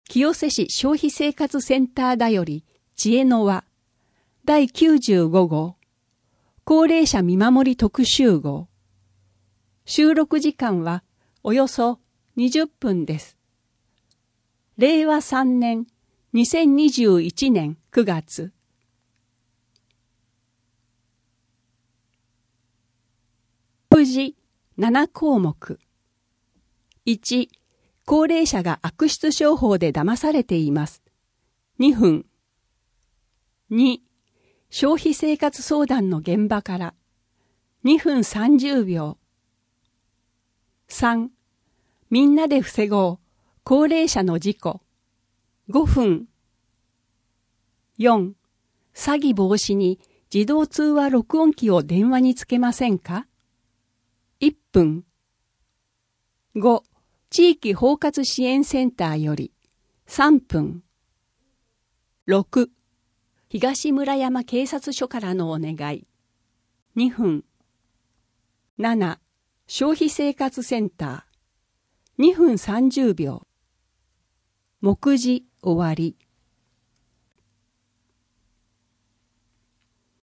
清瀬市消費生活センターだより知恵の輪第95号高齢者見守り特集号。収録時間はおよそ20分です。令和3年2021年9月。目次7項目。1、高齢者が悪質商法で騙されています。2分。2、消費生活相談の現場から2分30秒。3、みんなで防ごう高齢者の事故5分。4、詐欺防止に自動通話録音機を電話につけませんか1分。5、地域包括支援センターより3分。6、東村山警察署からのお願い2分。7、消費生活センター2分30秒。目次終わり。